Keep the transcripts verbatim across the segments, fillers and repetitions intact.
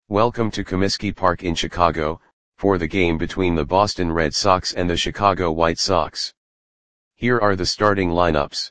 Welcome to Comiskey Park in Chicago, for the game between the Boston Red Sox and the Chicago White Sox. Here are the starting lineups.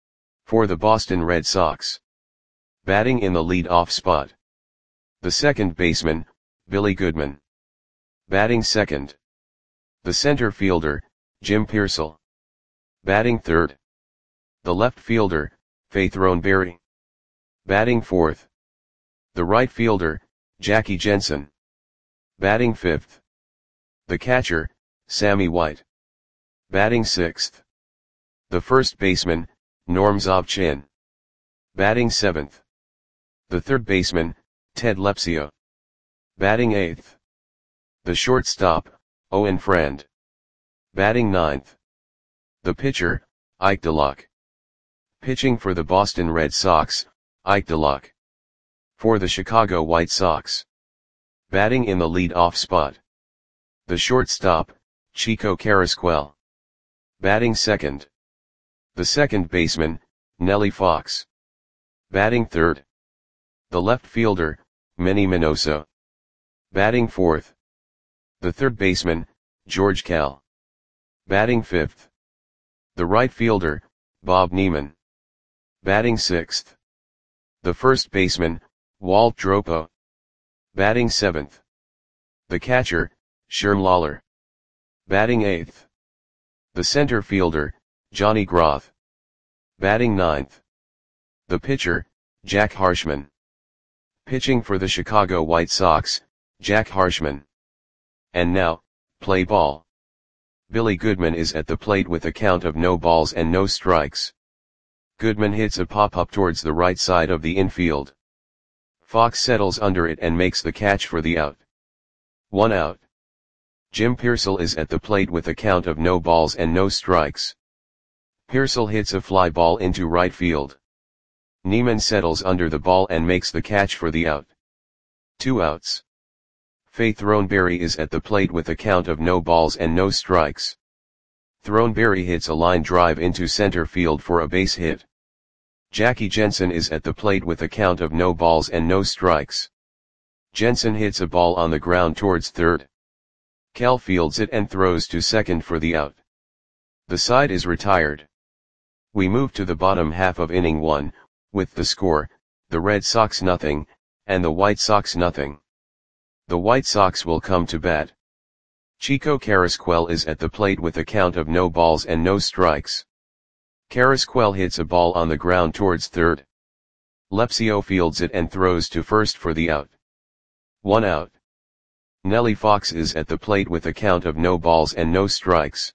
For the Boston Red Sox. Batting in the lead-off spot. The second baseman, Billy Goodman. Batting second. The center fielder, Jim Piersall. Batting third. The left fielder, Faith Roneberry. Batting fourth. The right fielder, Jackie Jensen. Batting fifth. The catcher, Sammy White. Batting sixth. The first baseman, Norm Zobchin. Batting seventh. The third baseman, Ted Lepsio. Batting eighth. The shortstop, Owen Friend. Batting ninth. The pitcher, Ike DeLock. Pitching for the Boston Red Sox, Ike DeLock. For the Chicago White Sox. Batting in the lead-off spot. The shortstop, Chico Carrasquel. Batting second. The second baseman, Nellie Fox. Batting third. The left fielder, Manny Minoso. Batting fourth. The third baseman, George Kell. Batting fifth. The right fielder, Bob Neiman. Batting sixth. The first baseman, Walt Dropo. Batting seventh. The catcher, Sherm Lawler. Batting eighth. The center fielder, Johnny Groth. Batting ninth. The pitcher, Jack Harshman. Pitching for the Chicago White Sox, Jack Harshman. And now, play ball. Billy Goodman is at the plate with a count of no balls and no strikes. Goodman hits a pop-up towards the right side of the infield. Fox settles under it and makes the catch for the out. One out. Jim Piersall is at the plate with a count of no balls and no strikes. Piersall hits a fly ball into right field. Neiman settles under the ball and makes the catch for the out. Two outs. Faith Roneberry is at the plate with a count of no balls and no strikes. Roneberry hits a line drive into center field for a base hit. Jackie Jensen is at the plate with a count of no balls and no strikes. Jensen hits a ball on the ground towards third. Kell fields it and throws to second for the out. The side is retired. We move to the bottom half of inning one, with the score, the Red Sox nothing, and the White Sox nothing. The White Sox will come to bat. Chico Carrasquel is at the plate with a count of no balls and no strikes. Carrasquel hits a ball on the ground towards third. Lepsio fields it and throws to first for the out. One out. Nellie Fox is at the plate with a count of no balls and no strikes.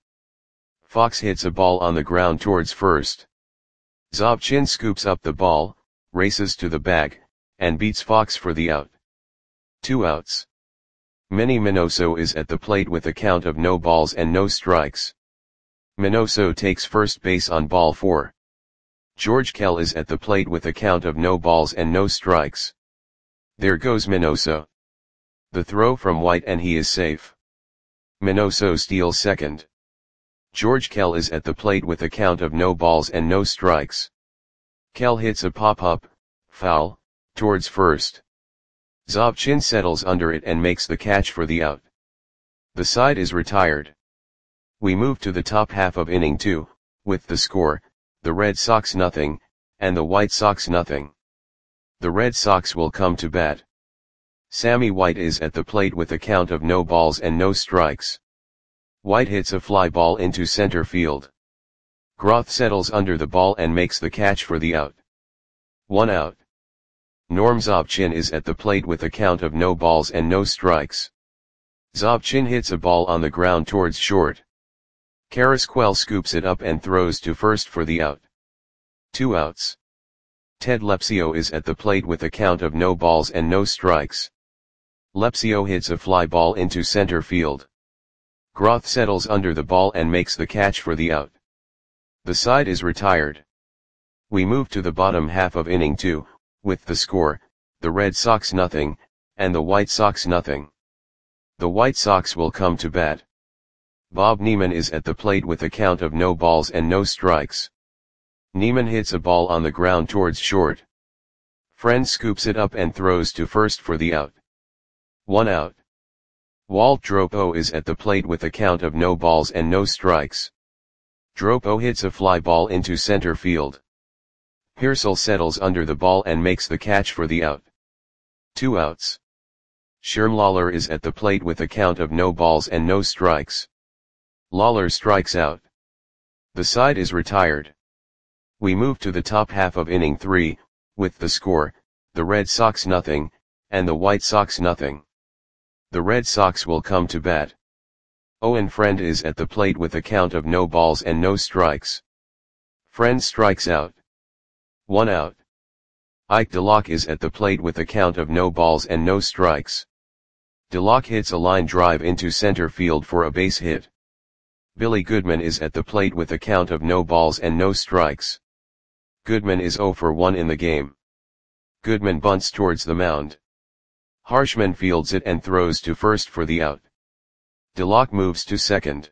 Fox hits a ball on the ground towards first. Zobchin scoops up the ball, races to the bag, and beats Fox for the out. Two outs. Manny Minoso is at the plate with a count of no balls and no strikes. Minoso takes first base on ball four. George Kell is at the plate with a count of no balls and no strikes. There goes Minoso. The throw from White and he is safe. Minoso steals second. George Kell is at the plate with a count of no balls and no strikes. Kell hits a pop-up, foul, towards first. Zobchin settles under it and makes the catch for the out. The side is retired. We move to the top half of inning two, with the score, the Red Sox nothing, and the White Sox nothing. The Red Sox will come to bat. Sammy White is at the plate with a count of no balls and no strikes. White hits a fly ball into center field. Groth settles under the ball and makes the catch for the out. One out. Norm Zobchin is at the plate with a count of no balls and no strikes. Zobchin hits a ball on the ground towards short. Carrasquel scoops it up and throws to first for the out. Two outs. Ted Lepsio is at the plate with a count of no balls and no strikes. Lepsio hits a fly ball into center field. Groth settles under the ball and makes the catch for the out. The side is retired. We move to the bottom half of inning two, with the score, the Red Sox nothing, and the White Sox nothing. The White Sox will come to bat. Bob Neiman is at the plate with a count of no balls and no strikes. Neiman hits a ball on the ground towards short. Friend scoops it up and throws to first for the out. One out. Walt Dropo is at the plate with a count of no balls and no strikes. Dropo hits a fly ball into center field. Pearsall settles under the ball and makes the catch for the out. Two outs. Sherm Lawler is at the plate with a count of no balls and no strikes. Lawler strikes out. The side is retired. We move to the top half of inning three, with the score, the Red Sox nothing, and the White Sox nothing. The Red Sox will come to bat. Owen Friend is at the plate with a count of no balls and no strikes. Friend strikes out. One out. Ike DeLock is at the plate with a count of no balls and no strikes. DeLock hits a line drive into center field for a base hit. Billy Goodman is at the plate with a count of no balls and no strikes. Goodman is zero for one in the game. Goodman bunts towards the mound. Harshman fields it and throws to first for the out. DeLock moves to second.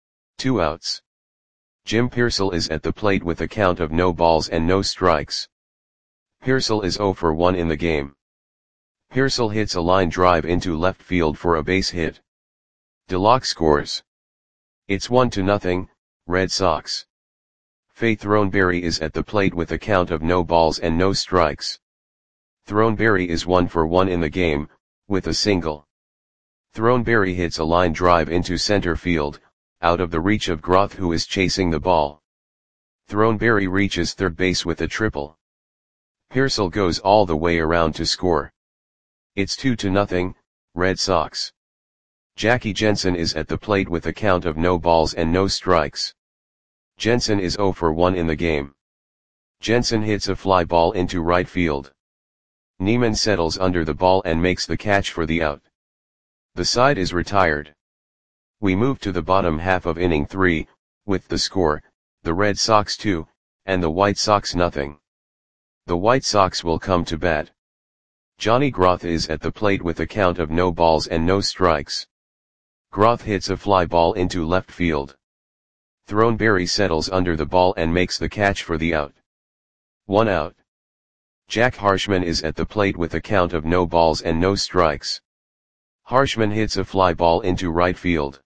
Two outs. Jim Pearsall is at the plate with a count of no balls and no strikes. Pearsall is zero for one in the game. Pearsall hits a line drive into left field for a base hit. DeLock scores. It's one to nothing, Red Sox. Faye Throneberry is at the plate with a count of no balls and no strikes. Throneberry is one for one in the game, with a single. Throneberry hits a line drive into center field, out of the reach of Groth, who is chasing the ball. Throneberry reaches third base with a triple. Pearsall goes all the way around to score. It's two to nothing, Red Sox. Jackie Jensen is at the plate with a count of no balls and no strikes. Jensen is zero for one in the game. Jensen hits a fly ball into right field. Neiman settles under the ball and makes the catch for the out. The side is retired. We move to the bottom half of inning three, with the score, the Red Sox two, and the White Sox nothing. The White Sox will come to bat. Johnny Groth is at the plate with a count of no balls and no strikes. Groth hits a fly ball into left field. Throneberry settles under the ball and makes the catch for the out. One out. Jack Harshman is at the plate with a count of no balls and no strikes. Harshman hits a fly ball into right field.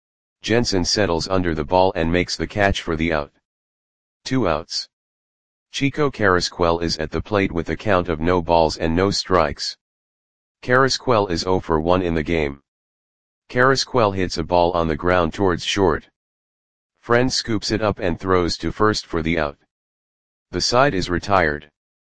Jensen settles under the ball and makes the catch for the out. Two outs. Chico Carrasquel is at the plate with a count of no balls and no strikes. Carrasquel is zero for one in the game. Carrasquel hits a ball on the ground towards short. Friend scoops it up and throws to first for the out. The side is retired.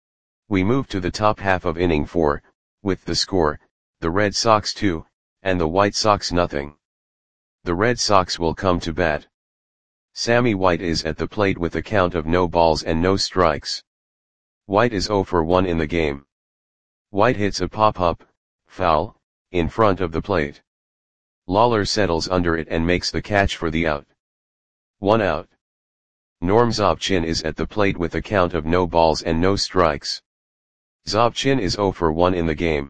We move to the top half of inning four, with the score, the Red Sox two, and the White Sox nothing. The Red Sox will come to bat. Sammy White is at the plate with a count of no balls and no strikes. White is zero for one in the game. White hits a pop-up, foul, in front of the plate. Lawler settles under it and makes the catch for the out. One out. Norm Zobchin is at the plate with a count of no balls and no strikes. Zobchin is zero for one in the game.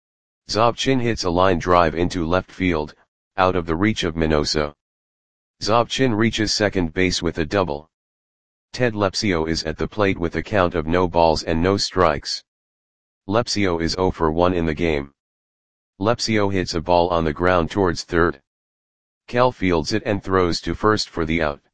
Zobchin hits a line drive into left field, out of the reach of Minoso. Zobchin reaches second base with a double. Ted Lepsio is at the plate with a count of no balls and no strikes. Lepsio is zero for one in the game. Lepsio hits a ball on the ground towards third. Kell fields it and throws to first for the out.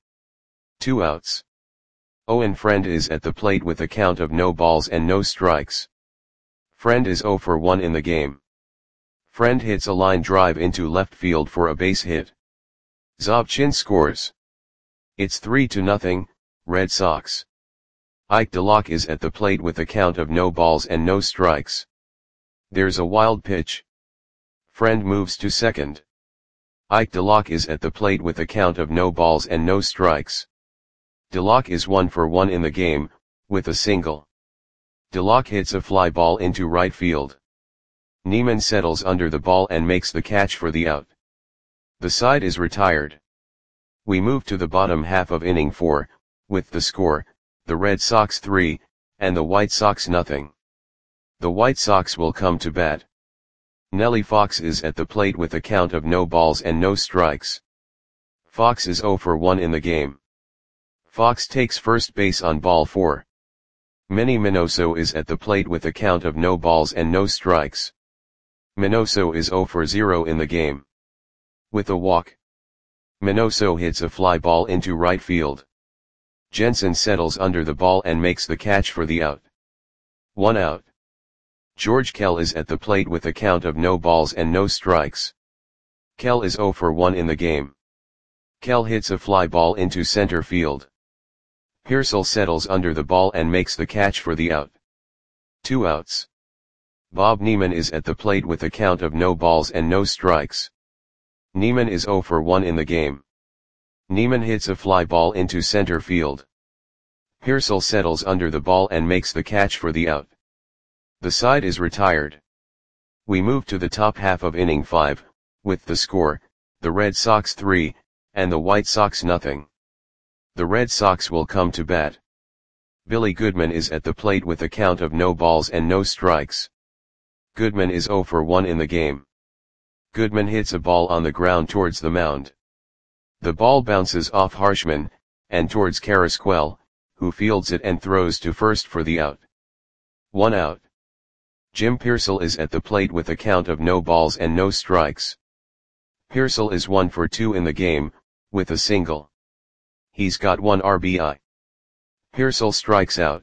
Two outs. Owen Friend is at the plate with a count of no balls and no strikes. Friend is zero for one in the game. Friend hits a line drive into left field for a base hit. Zobchin scores. It's three to nothing, Red Sox. Ike DeLock is at the plate with a count of no balls and no strikes. There's a wild pitch. Friend moves to second. Ike DeLock is at the plate with a count of no balls and no strikes. DeLock is one for one in the game, with a single. DeLock hits a fly ball into right field. Neiman settles under the ball and makes the catch for the out. The side is retired. We move to the bottom half of inning four, with the score, the Red Sox three, and the White Sox nothing. The White Sox will come to bat. Nellie Fox is at the plate with a count of no balls and no strikes. Fox is zero for one in the game. Fox takes first base on ball four. Manny Minoso is at the plate with a count of no balls and no strikes. Minoso is zero for zero in the game. With a walk, Minoso hits a fly ball into right field. Jensen settles under the ball and makes the catch for the out. One out. George Kell is at the plate with a count of no balls and no strikes. Kell is zero for one in the game. Kell hits a fly ball into center field. Pearsall settles under the ball and makes the catch for the out. Two outs. Bob Neiman is at the plate with a count of no balls and no strikes. Neiman is zero for one in the game. Neiman hits a fly ball into center field. Pearsall settles under the ball and makes the catch for the out. The side is retired. We move to the top half of inning five, with the score, the Red Sox three, and the White Sox nothing. The Red Sox will come to bat. Billy Goodman is at the plate with a count of no balls and no strikes. Goodman is zero for one in the game. Goodman hits a ball on the ground towards the mound. The ball bounces off Harshman, and towards Carrasquel, who fields it and throws to first for the out. One out. Jim Pearsall is at the plate with a count of no balls and no strikes. Pearsall is one for two in the game, with a single. He's got one R B I. Pearsall strikes out.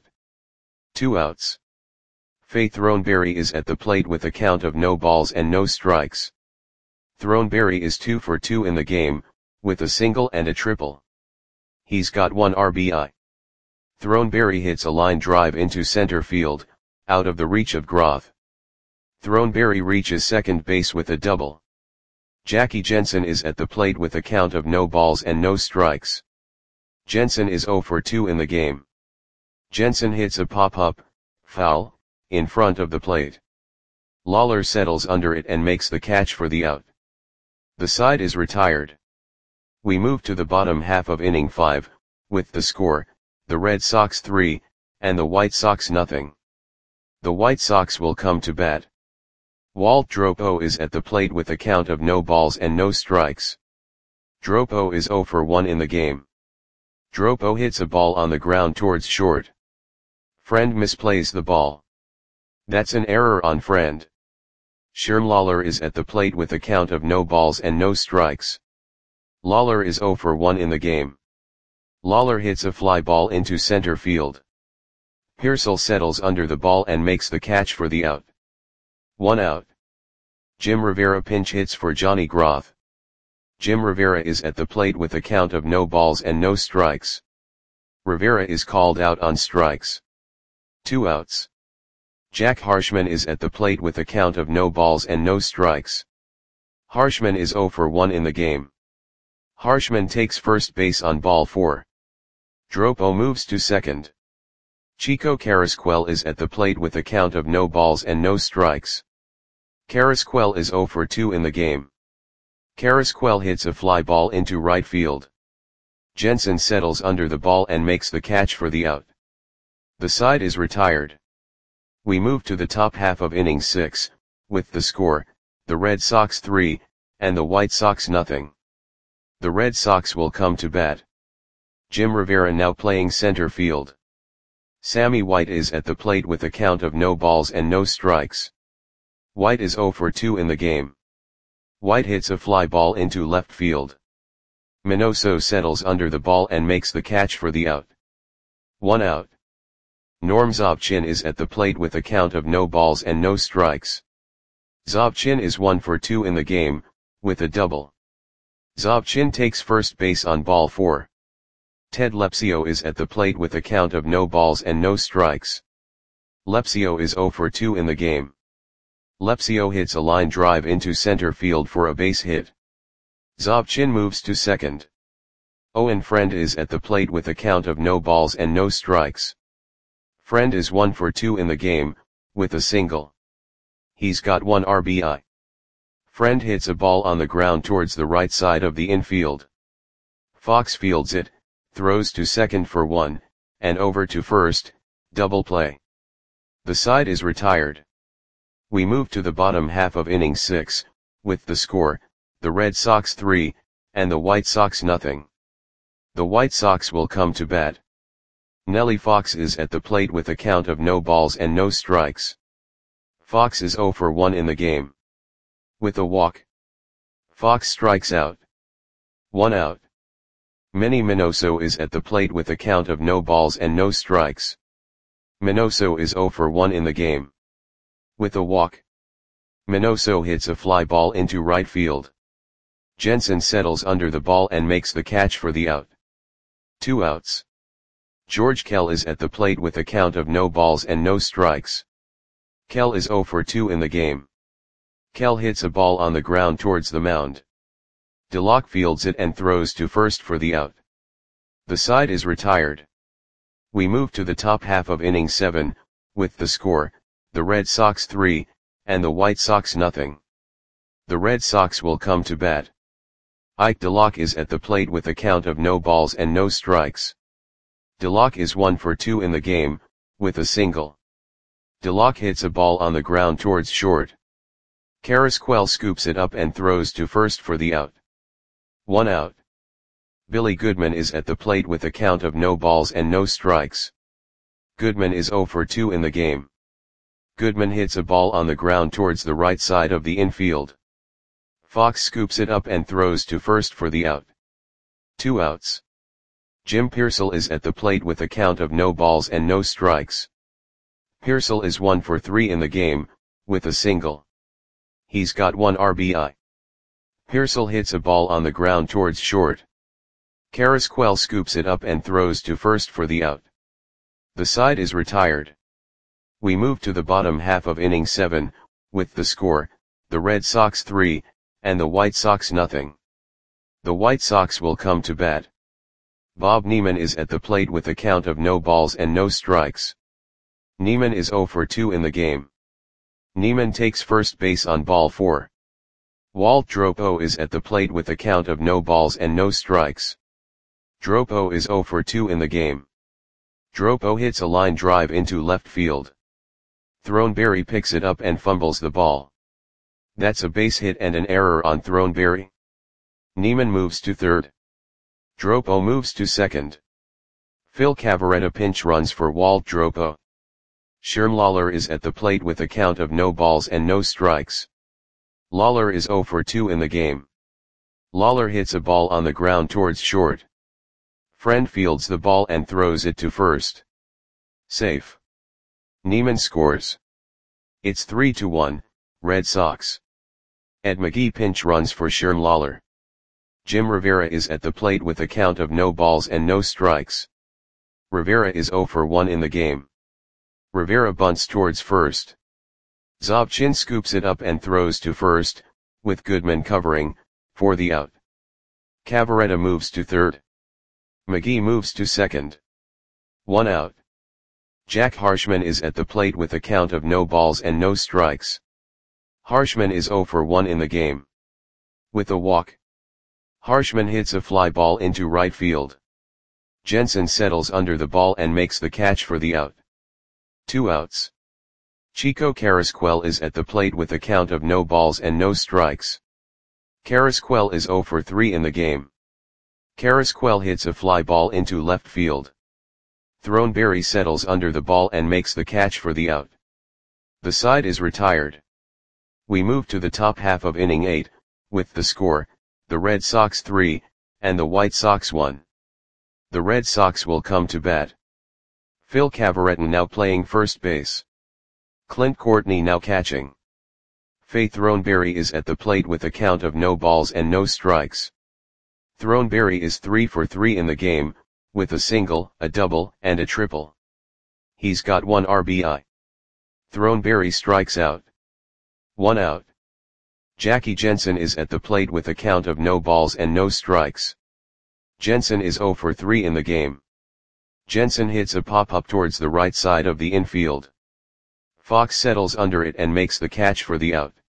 Two outs. Faye Throneberry is at the plate with a count of no balls and no strikes. Throneberry is two for two in the game, with a single and a triple. He's got one R B I. Throneberry hits a line drive into center field, out of the reach of Groth. Throneberry reaches second base with a double. Jackie Jensen is at the plate with a count of no balls and no strikes. Jensen is zero for two in the game. Jensen hits a pop-up, foul, in front of the plate. Lawler settles under it and makes the catch for the out. The side is retired. We move to the bottom half of inning five, with the score, the Red Sox three, and the White Sox nothing. The White Sox will come to bat. Walt Dropo is at the plate with a count of no balls and no strikes. Dropo is zero for one in the game. Dropo hits a ball on the ground towards short. Friend misplays the ball. That's an error on Friend. Sherm Lawler is at the plate with a count of no balls and no strikes. Lawler is zero for one in the game. Lawler hits a fly ball into center field. Pearsall settles under the ball and makes the catch for the out. One out. Jim Rivera pinch hits for Johnny Groth. Jim Rivera is at the plate with a count of no balls and no strikes. Rivera is called out on strikes. Two outs. Jack Harshman is at the plate with a count of no balls and no strikes. Harshman is zero for one in the game. Harshman takes first base on ball four. Dropo moves to second. Chico Carrasquel is at the plate with a count of no balls and no strikes. Carrasquel is zero for two in the game. Carrasquel hits a fly ball into right field. Jensen settles under the ball and makes the catch for the out. The side is retired. We move to the top half of inning six, with the score, the Red Sox three, and the White Sox nothing. The Red Sox will come to bat. Jim Rivera now playing center field. Sammy White is at the plate with a count of no balls and no strikes. White is zero for two in the game. White hits a fly ball into left field. Minoso settles under the ball and makes the catch for the out. One out. Norm Zobchin is at the plate with a count of no balls and no strikes. Zobchin is one for two in the game, with a double. Zobchin takes first base on ball four. Ted Lepsio is at the plate with a count of no balls and no strikes. Lepsio is zero for two in the game. Lepsio hits a line drive into center field for a base hit. Zobchin moves to second. Owen Friend is at the plate with a count of no balls and no strikes. Friend is one for two in the game, with a single. He's got one R B I. Friend hits a ball on the ground towards the right side of the infield. Fox fields it, throws to second for one, and over to first, double play. The side is retired. We move to the bottom half of inning six, with the score, the Red Sox three, and the White Sox nothing. The White Sox will come to bat. Nellie Fox is at the plate with a count of no balls and no strikes. Fox is zero for one in the game. With a walk, Fox strikes out. One out. Manny Minoso is at the plate with a count of no balls and no strikes. Minoso is zero for one in the game. With a walk, Minoso hits a fly ball into right field. Jensen settles under the ball and makes the catch for the out. Two outs. George Kell is at the plate with a count of no balls and no strikes. Kell is zero for two in the game. Kell hits a ball on the ground towards the mound. DeLocke fields it and throws to first for the out. The side is retired. We move to the top half of inning seven, with the score, the Red Sox three, and the White Sox nothing. The Red Sox will come to bat. Ike DeLocke is at the plate with a count of no balls and no strikes. DeLocke is one for two in the game, with a single. DeLocke hits a ball on the ground towards short. Carrasquel scoops it up and throws to first for the out. One out. Billy Goodman is at the plate with a count of no balls and no strikes. Goodman is zero for two in the game. Goodman hits a ball on the ground towards the right side of the infield. Fox scoops it up and throws to first for the out. Two outs. Jim Piersall is at the plate with a count of no balls and no strikes. Piersall is one for three in the game, with a single. He's got one R B I. Piersall hits a ball on the ground towards short. Carrasquel scoops it up and throws to first for the out. The side is retired. We move to the bottom half of inning seven, with the score, the Red Sox three, and the White Sox nothing. The White Sox will come to bat. Bob Neiman is at the plate with a count of no balls and no strikes. Neiman is zero for two in the game. Neiman takes first base on ball four. Walt Dropo is at the plate with a count of no balls and no strikes. Dropo is zero for two in the game. Dropo hits a line drive into left field. Throneberry picks it up and fumbles the ball. That's a base hit and an error on Throneberry. Neiman moves to third. Dropo moves to second. Phil Cavarretta pinch runs for Walt Dropo. Sherm Lawler is at the plate with a count of no balls and no strikes. Lawler is zero for two in the game. Lawler hits a ball on the ground towards short. Friend fields the ball and throws it to first. Safe. Neiman scores. It's three to one, Red Sox. Ed McGee pinch runs for Sherm Lawler. Jim Rivera is at the plate with a count of no balls and no strikes. Rivera is zero for one in the game. Rivera bunts towards first. Zobchin scoops it up and throws to first, with Goodman covering, for the out. Cavarretta moves to third. McGee moves to second. One out. Jack Harshman is at the plate with a count of no balls and no strikes. Harshman is zero for one in the game. With a walk, Harshman hits a fly ball into right field. Jensen settles under the ball and makes the catch for the out. Two outs. Chico Carrasquel is at the plate with a count of no balls and no strikes. Carrasquel is zero for three in the game. Carrasquel hits a fly ball into left field. Throneberry settles under the ball and makes the catch for the out. The side is retired. We move to the top half of inning eight, with the score, the Red Sox three, and the White Sox one. The Red Sox will come to bat. Phil Cavarretta now playing first base. Clint Courtney now catching. Faye Throneberry is at the plate with a count of no balls and no strikes. Throneberry is three for three in the game, with a single, a double, and a triple. He's got one R B I. Throneberry strikes out. One out. Jackie Jensen is at the plate with a count of no balls and no strikes. Jensen is zero for three in the game. Jensen hits a pop-up towards the right side of the infield. Fox settles under it and makes the catch for the out.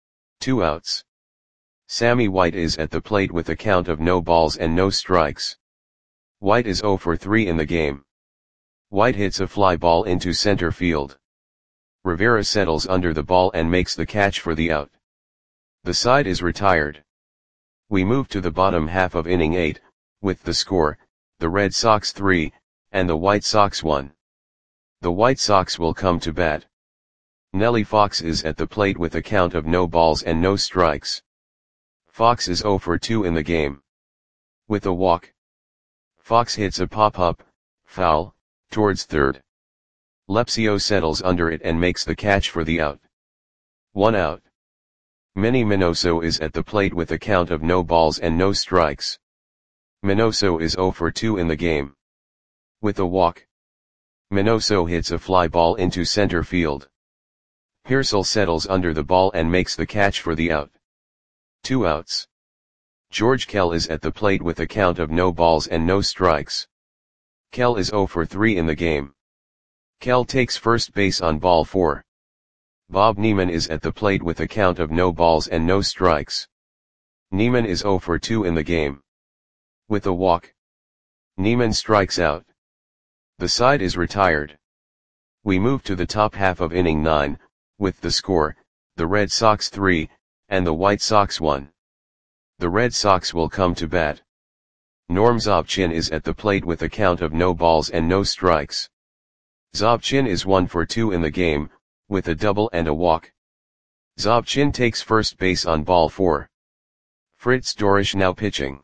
Two outs. Sammy White is at the plate with a count of no balls and no strikes. White is zero for three in the game. White hits a fly ball into center field. Rivera settles under the ball and makes the catch for the out. The side is retired. We move to the bottom half of inning eight, with the score, the Red Sox three, and the White Sox one. The White Sox will come to bat. Nellie Fox is at the plate with a count of no balls and no strikes. Fox is zero for two in the game. With a walk, Fox hits a pop-up, foul, towards third. Lepsio settles under it and makes the catch for the out. One out. Minnie Minoso is at the plate with a count of no balls and no strikes. Minoso is zero for two in the game. With a walk, Minoso hits a fly ball into center field. Pearsall settles under the ball and makes the catch for the out. Two outs. George Kell is at the plate with a count of no balls and no strikes. Kell is zero for three in the game. Kell takes first base on ball four. Bob Neiman is at the plate with a count of no balls and no strikes. Neiman is zero for two in the game. With a walk, Neiman strikes out. The side is retired. We move to the top half of inning nine, with the score, the Red Sox three, and the White Sox one. The Red Sox will come to bat. Norm Zobchin is at the plate with a count of no balls and no strikes. Zobchin is one for two in the game, with a double and a walk. Zobchin takes first base on ball four. Fritz Dorisch now pitching.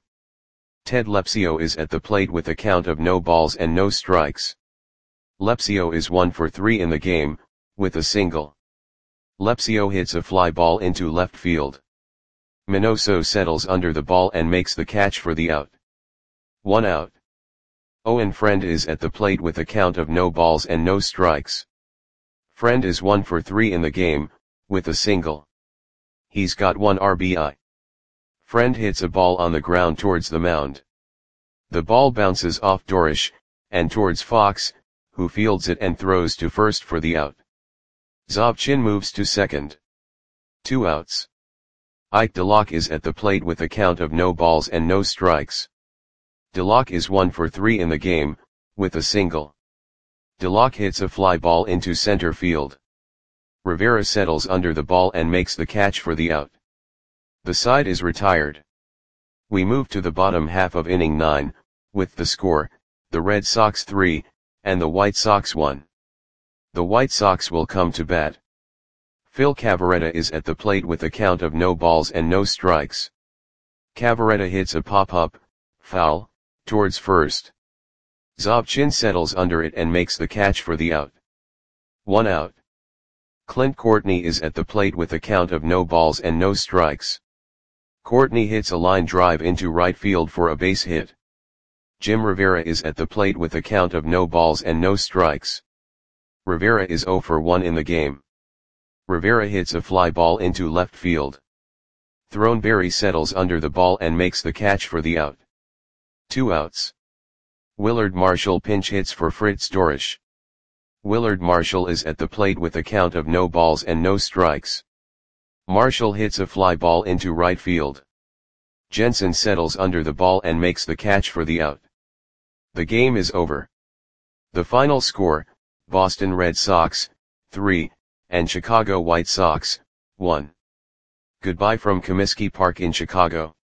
Ted Lepsio is at the plate with a count of no balls and no strikes. Lepsio is one for three in the game, with a single. Lepsio hits a fly ball into left field. Minoso settles under the ball and makes the catch for the out. One out. Owen Friend is at the plate with a count of no balls and no strikes. Friend is one for three in the game, with a single. He's got one R B I. Friend hits a ball on the ground towards the mound. The ball bounces off Dorisch, and towards Fox, who fields it and throws to first for the out. Zobchin moves to second. Two outs. Ike DeLocke is at the plate with a count of no balls and no strikes. DeLocke is one for three in the game, with a single. DeLocke hits a fly ball into center field. Rivera settles under the ball and makes the catch for the out. The side is retired. We move to the bottom half of inning nine, with the score, the Red Sox three, and the White Sox one. The White Sox will come to bat. Phil Cavarretta is at the plate with a count of no balls and no strikes. Cavarretta hits a pop-up, foul, towards first. Zobchin settles under it and makes the catch for the out. One out. Clint Courtney is at the plate with a count of no balls and no strikes. Courtney hits a line drive into right field for a base hit. Jim Rivera is at the plate with a count of no balls and no strikes. Rivera is zero for one in the game. Rivera hits a fly ball into left field. Throneberry settles under the ball and makes the catch for the out. Two outs. Willard Marshall pinch hits for Fritz Dorisch. Willard Marshall is at the plate with a count of no balls and no strikes. Marshall hits a fly ball into right field. Jensen settles under the ball and makes the catch for the out. The game is over. The final score, Boston Red Sox, three, and Chicago White Sox, one. Goodbye from Comiskey Park in Chicago.